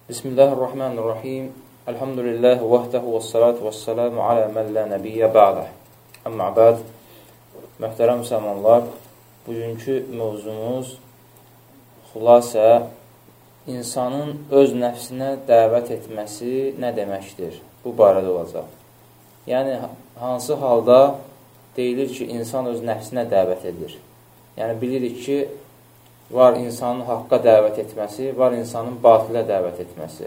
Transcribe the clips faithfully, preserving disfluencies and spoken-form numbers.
Bismillahirrahmanirrahim. Elhamdülillahi vəhdəhu və salatu və salamu alə mən lə nəbiyyə bə'də. Əmmə bə'd. Möhtərəm müsəlmanlar, bugünkü mövzumuz xülasə insanın öz nəfsinə dəvət etməsi nə deməkdir? Bu barədə olacaq. Yəni, hansı halda deyilir ki, insan öz nəfsinə dəvət edir? Yəni, bilirik ki, var insanın haqqa dəvət etməsi, var insanın batilə dəvət etməsi.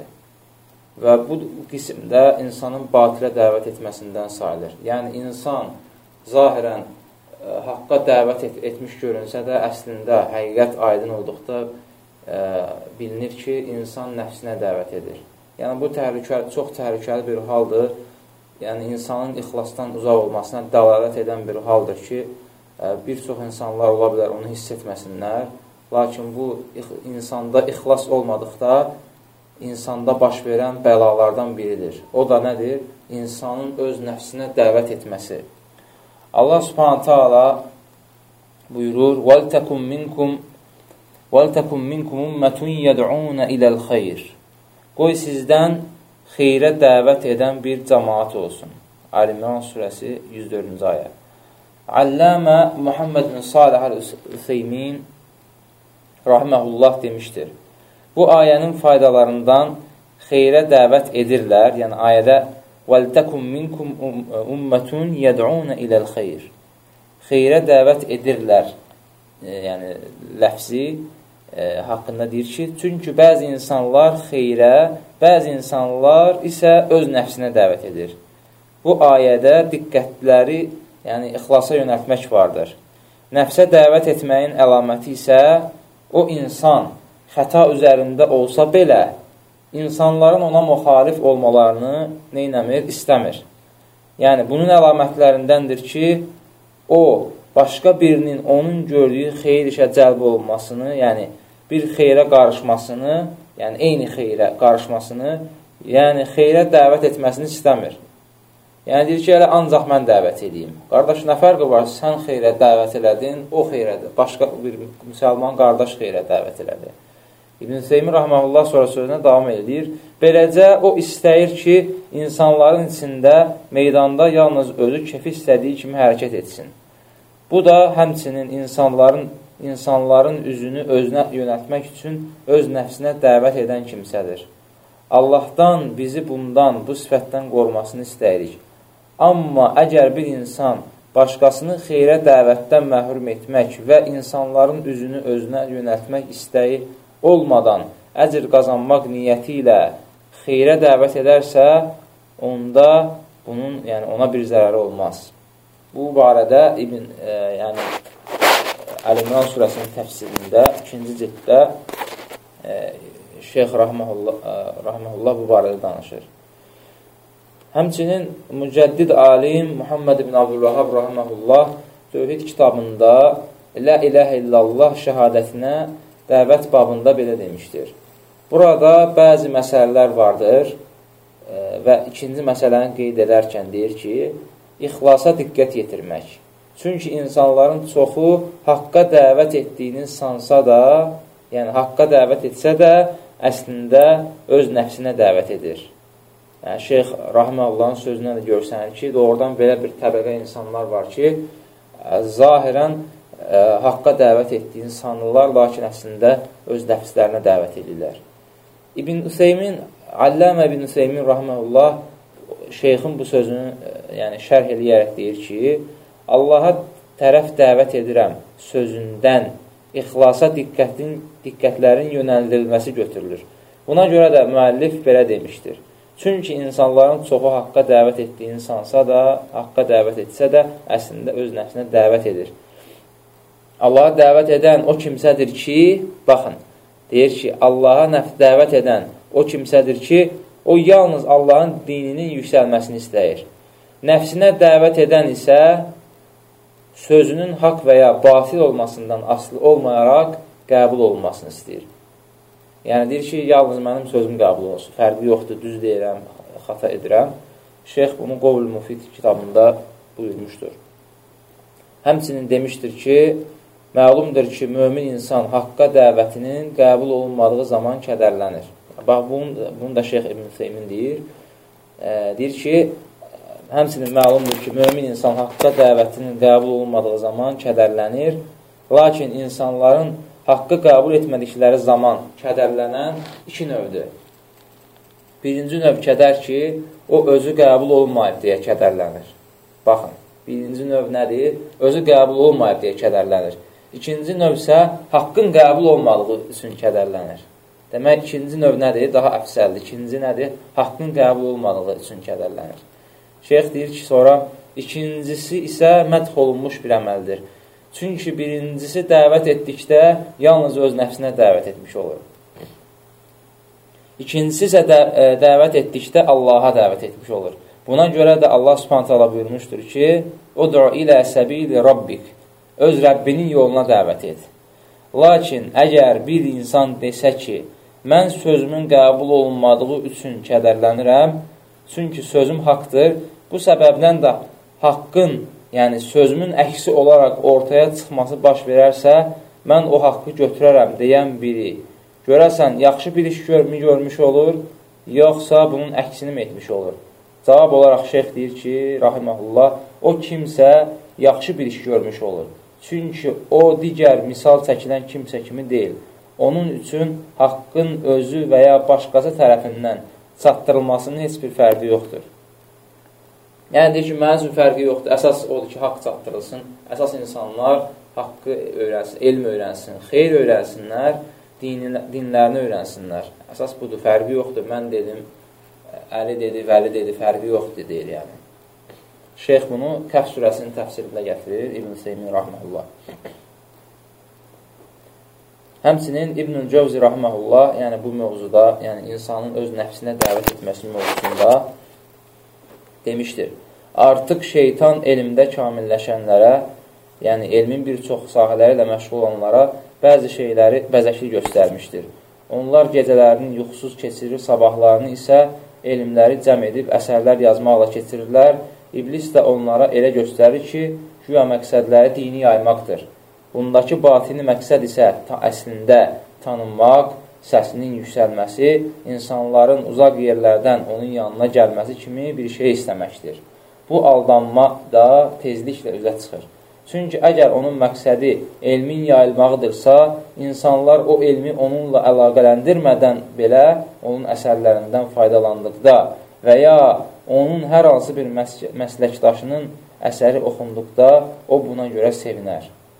Və bu qismdə insanın batilə dəvət etməsindən sayılır. Yəni, insan zahirən ə, haqqa dəvət et etmiş görünsə də, əslində həqiqət aydın olduqda ə, bilinir ki, insan nəfsinə dəvət edir. Yəni, bu təhlükəli, çox təhlükəli bir haldır. Yəni, insanın ixlasdan uzaq olmasına dəlalət edən bir haldır ki, ə, bir çox insanlar ola bilər, onu hiss etməsinlər. Lakin bu, insanda ixlas olmadıqda, insanda baş verən bəlalardan biridir. O da nədir? İnsanın öz nəfsinə dəvət etməsi. Allah subhanətə ala buyurur, وَلْتَكُمْ مِنْكُمْ وَلْتَكُمْ مِنْكُمْ اُمَّةٌ يَدْعُونَ إِلَى الْخَيْرِ Qoy sizdən xeyrə dəvət edən bir cəmaat olsun. Ali-İmran surəsi yüz dördüncü ayə. Alləmə Muhammed bin Salih Əl-Üseymin rahiməhullah demişdir. Bu ayənin faydalarından xeyrə dəvət edirlər. Yəni ayədə وَلْتَكُمْ مِنْكُمْ اُمَّةٌ يَدْعُونَ إِلَى الْخَيْرِ Xeyrə dəvət edirlər. E, yəni ləfzi e, haqqında deyir ki, çünki bəzi insanlar xeyrə, bəzi insanlar isə öz nəfsinə dəvət edir. Bu ayədə diqqətləri, yəni ixlasa yönəltmək vardır. Nəfsə dəvət etməyin əlaməti isə o insan xəta üzərində olsa belə, insanların ona müxalif olmalarını neynəmir? İstəmir. Yəni, bunun əlamətlərindəndir ki, o, başqa birinin onun gördüyü xeyir işə cəlb olunmasını, yəni, bir xeyrə qarışmasını, yəni, eyni xeyrə qarışmasını, yəni, xeyrə dəvət etməsini istəmir. Yəni, deyir ki, elə ancaq mən dəvət edeyim. Qardaş, nə fərqi var? Sən xeyrə dəvət elədin, o xeyrədir. Başqa bir müsəlman qardaş xeyrə dəvət elədi. İbn-i Seymi Rahmanullah sonra sözünə davam edir. Beləcə, o istəyir ki, insanların içində, meydanda yalnız özü kefi istədiyi kimi hərəkət etsin. Bu da həmçinin insanların, insanların üzünü özünə yönəltmək üçün öz nəfsinə dəvət edən kimsədir. Allahdan bizi bundan, bu sifətdən qorumasını istəyirik. Amma əgər bir insan başqasını xeyrə dəvətdən məhrum etmək və insanların üzünü özünə yönəltmək istəyi olmadan əcr qazanmaq niyyəti ilə xeyrə dəvət edərsə, onda bunun, yəni ona bir zərəri olmaz. Bu barədə İbn, e, yəni Əl-İmran surəsinin təfsirində, ikinci cilddə e, Şeyx Rahməhullah, e, Rahməhullah bu barədə danışır. Həmçinin mücəddid alim Muhammed ibn Abdülvahab Rahməhullah Tövhid kitabında Lə iləhə illallah şəhadətinə dəvət babında belə demişdir. Burada bəzi məsələlər vardır e, və ikinci məsələni qeyd edərkən deyir ki, ixlasa diqqət yetirmək. Çünki insanların çoxu haqqa dəvət etdiyini sansa da, yəni haqqa dəvət etsə də, əslində öz nəfsinə dəvət edir. Yəni, Şeyx Rahməullahın sözünə də görsənir ki, doğrudan belə bir təbəqə insanlar var ki, zahirən ə, haqqa dəvət etdiyini sanırlar, lakin əslində öz nəfslərinə dəvət edirlər. İbn Üseymin, Alləmə İbn Üseymin Rahməullah şeyxin bu sözünü ə, yəni, şərh eləyərək deyir ki, Allaha tərəf dəvət edirəm sözündən ixlasa diqqətin, diqqətlərin yönəldilməsi götürülür. Buna görə də müəllif belə demişdir. Çünki insanların çoxu haqqa dəvət etdiyini sansa da, haqqa dəvət etsə də, əslində öz nəfsinə dəvət edir. Allaha dəvət edən o kimsədir ki, baxın, deyir ki, Allaha nəf dəvət edən o kimsədir ki, o yalnız Allahın dininin yüksəlməsini istəyir. Nəfsinə dəvət edən isə sözünün haqq və ya batil olmasından asılı olmayaraq qəbul olunmasını istəyir. Yəni, deyir ki, yalnız mənim sözüm qəbul olsun. Fərqi yoxdur, düz deyirəm, xata edirəm. Şeyx bunu Qovl Mufid kitabında buyurmuşdur. Həmçinin demişdir ki, məlumdur ki, mömin insan haqqa dəvətinin qəbul olunmadığı zaman kədərlənir. Bax, bunu, bunu da Şeyx İbn Hüseymin deyir. E, deyir ki, həmçinin məlumdur ki, mömin insan haqqa dəvətinin qəbul olunmadığı zaman kədərlənir. Lakin insanların haqqı qəbul etmədikləri zaman kədərlənən iki növdür. Birinci növ kədər ki, o özü qəbul olmayıb deyə kədərlənir. Baxın, birinci növ nədir? Özü qəbul olmayıb deyə kədərlənir. İkinci növ isə haqqın qəbul olmadığı üçün kədərlənir. Demək, ikinci növ nədir? Daha əfsəldir. İkinci nədir? Haqqın qəbul olmadığı üçün kədərlənir. Şeyx deyir ki, sonra ikincisi isə mədh olunmuş bir əməldir. Çünki birincisi dəvət etdikdə yalnız öz nəfsinə dəvət etmiş olur. İkincisi isə də, ə, dəvət etdikdə Allaha dəvət etmiş olur. Buna görə də Allah Subhanahu taala buyurmuşdur ki, "Ud'u ilə səbili rabbik." Öz Rəbbinin yoluna dəvət et. Lakin əgər bir insan desə ki, mən sözümün qəbul olunmadığı üçün kədərlənirəm, çünki sözüm haqdır, bu səbəbdən də haqqın, yəni sözümün əksi olaraq ortaya çıxması baş verərsə, mən o haqqı götürərəm deyən biri, görəsən, yaxşı bir iş görmü görmüş olur, yoxsa bunun əksini mi etmiş olur? Cavab olaraq şeyx deyir ki, rahiməhullah, o kimsə yaxşı bir iş görmüş olur. Çünki o digər misal çəkilən kimsə kimi deyil. Onun üçün haqqın özü və ya başqası tərəfindən çatdırılmasının heç bir fərqi yoxdur. Yəni deyir ki, mənim üçün fərqi yoxdur. Əsas odur ki, haqq çatdırılsın. Əsas insanlar haqqı öyrənsin, elm öyrənsin, xeyr öyrənsinlər, dinlərini öyrənsinlər. Əsas budur, fərqi yoxdur. Mən dedim, Əli dedi, Vəli dedi, fərqi yoxdur, deyir yəni. Şeyx bunu Kəhf surəsinin təfsirində gətirir, İbn Hüseymin rahməhullah. Həmçinin İbn-i Cəvzi rahməhullah, yəni bu mövzuda, yəni insanın öz nəfsinə dəvət etməsi mövzusunda demişdir. Artıq şeytan elmdə kamilləşənlərə, yəni elmin bir çox sahələri ilə məşğul olanlara bəzi şeyləri bəzəkli göstərmişdir. Onlar gecələrini yuxusuz keçirir, sabahlarını isə elmləri cəm edib əsərlər yazmaqla keçirirlər. İblis də onlara elə göstərir ki, güya məqsədləri dini yaymaqdır. Bundakı batini məqsəd isə ta əslində tanınmaq, səsinin yüksəlməsi, insanların uzaq yerlərdən onun yanına gəlməsi kimi bir şey istəməkdir. Bu aldanma da tezliklə üzə çıxır. Çünki əgər onun məqsədi elmin yayılmağıdırsa, insanlar o elmi onunla əlaqələndirmədən belə onun əsərlərindən faydalandıqda və ya onun hər hansı bir məsləkdaşının əsəri oxunduqda o buna görə sevinər.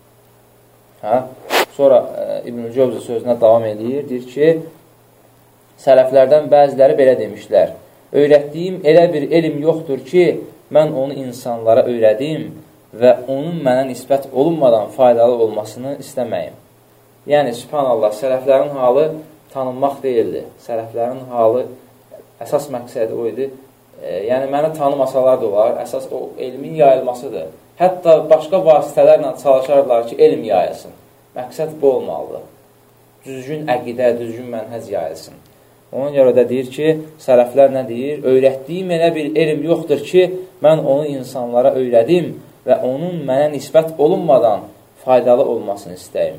Hə? Sonra İbn-i Cəvzi sözünə davam edir, deyir ki, sələflərdən bəziləri belə demişlər, öyrətdiyim elə bir elm yoxdur ki, mən onu insanlara öyrədim və onun mənə nisbət olunmadan faydalı olmasını istəməyim. Yəni, subhanallah, sələflərin halı tanınmaq deyildi. Sələflərin halı, əsas məqsədi o idi. E, yəni, məni tanımasalar da olar, əsas o elmin yayılmasıdır. Hətta başqa vasitələrlə çalışarlar ki, elm yayılsın. Məqsəd bu olmalıdır. Düzgün əqidə, düzgün mənhəc yayılsın. Ona görə də deyir ki, sələflər nə deyir? Öyrətdiyim elə bir elm yoxdur ki, mən onu insanlara öyrədim və onun mənə nisbət olunmadan faydalı olmasını istəyim.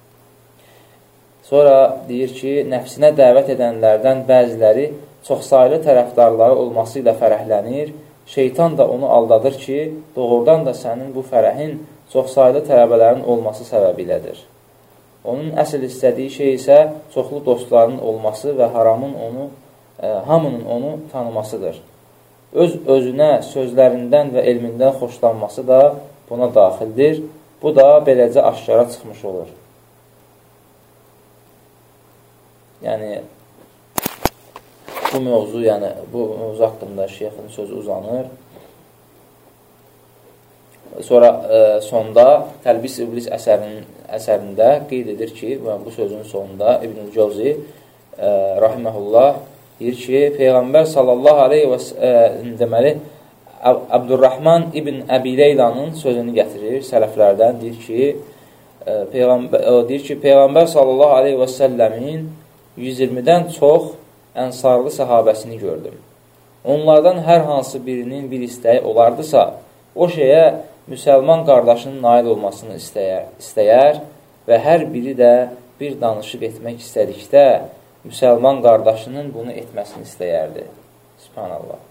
Sonra deyir ki, nəfsinə dəvət edənlərdən bəziləri çoxsaylı tərəfdarları olması ilə fərəhlənir. Şeytan da onu aldadır ki, doğrudan da sənin bu fərəhin çoxsaylı tələbələrin olması səbəbiylədir. Onun əsl istədiyi şey isə çoxlu dostlarının olması və haramın onu, e, hamının onu tanımasıdır. Öz özünə, sözlərindən və elmindən xoşlanması da buna daxildir. Bu da beləcə aşkara çıxmış olur. Yəni, bu mövzu, yəni, bu mövzu haqqında şeyxin sözü uzanır. Sonra e, sonda Təlbis İblis əsərinin, əsərində qeyd edir ki, bu sözün sonunda İbn-i Cəvzi e, rahiməhullah deyir ki, Peyğəmbər sallallahu aleyhi və səlləm deməli, Abdurrahman ibn Əbi Leylanın sözünü gətirir sələflərdən, deyir ki, e, Peyğəmbər, o, deyir ki, Peyğəmbər sallallahu aleyhi və səlləmin yüz iyirmidən çox ənsarlı səhabəsini gördüm. Onlardan hər hansı birinin bir istəyi olardısa, o şeyə müsəlman qardaşının nail olmasını istəyər, istəyər və hər biri də bir danışıq etmək istədikdə müsəlman qardaşının bunu etməsini istəyərdi. Subhanallah.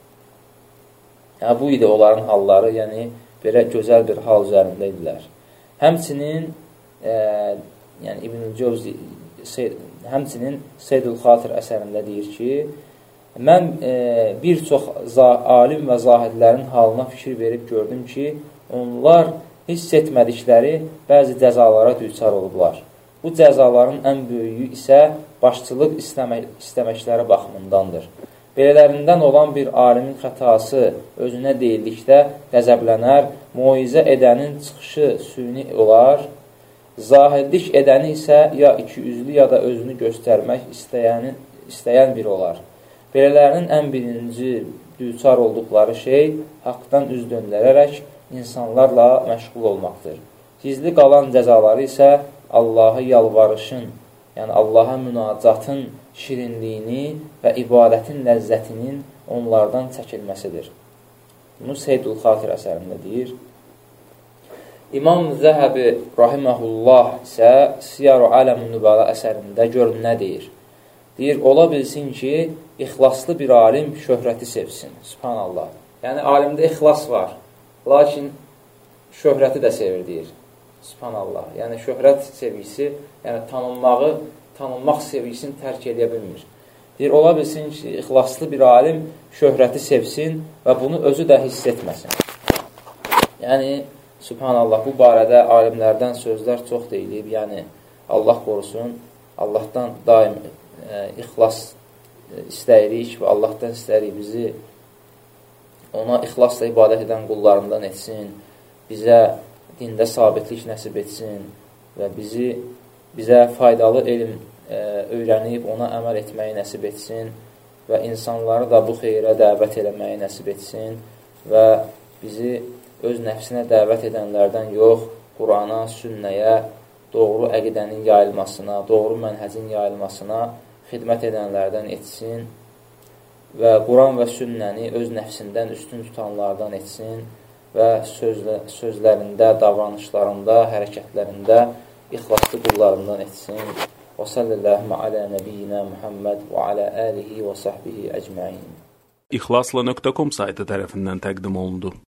Yəni, bu idi onların halları, yəni belə gözəl bir hal üzərində idilər. Həmçinin e, yəni İbn-i Cevzi həmçinin Seydül Xatir əsərində deyir ki, mən e, bir çox alim və zahidlərin halına fikir verib gördüm ki, onlar hiss etmədikləri bəzi cəzalara düçar olublar. Bu cəzaların ən böyüyü isə başçılıq istəmək, istəməkləri baxımındandır. Belələrindən olan bir alimin xətası özünə deyildikdə qəzəblənər, moizə edənin çıxışı süni olar, zahidlik edəni isə ya ikiyüzlü ya da özünü göstərmək istəyəni, istəyən biri olar. Belələrinin ən birinci düçar olduqları şey haqdan üz döndərərək insanlarla məşğul olmaqdır. Gizli qalan cəzaları isə Allaha yalvarışın, yəni Allaha münacatın şirinliyini və ibadətin ləzzətinin onlardan çəkilməsidir. Bunu Seydül Xatir əsərində deyir. İmam Zəhəbi rahiməhullah isə Siyar-ı Aləmun Nübəla əsərində görün nə deyir? Deyir, ola bilsin ki, ixlaslı bir alim şöhrəti sevsin. Subhanallah. Yəni, alimdə ixlas var, lakin şöhrəti də sevir, deyir. Subhanallah. Yəni, şöhrət sevgisi, yəni tanınmağı, tanınmaq sevgisini tərk edə bilmir. Deyir, ola bilsin ki, ixlaslı bir alim şöhrəti sevsin və bunu özü də hiss etməsin. Yəni, Subhanallah, bu barədə alimlərdən sözlər çox deyilib. Yəni, Allah qorusun, Allahdan daim e, ixlas istəyirik və Allahdan istəyirik bizi ona ixlasla ibadət edən qullarından etsin, bizə dində sabitlik nəsib etsin və bizi, bizə faydalı elm e, öyrənib ona əməl etməyi nəsib etsin və insanları da bu xeyrə dəvət eləməyi nəsib etsin və bizi öz nəfsinə dəvət edənlərdən yox, Qurana, sünnəyə, doğru əqidənin yayılmasına, doğru mənhəcin yayılmasına xidmət edənlərdən etsin və Quran və sünnəni öz nəfsindən üstün tutanlardan etsin və sözlə, sözlərində, davranışlarında, hərəkətlərində ixlaslı qullarından etsin. Və sallallahu alə nəbiyyina Muhammed və alə alihi və sahbihi əcməin. İxlasla nöqtə com saytı tərəfindən təqdim olundu.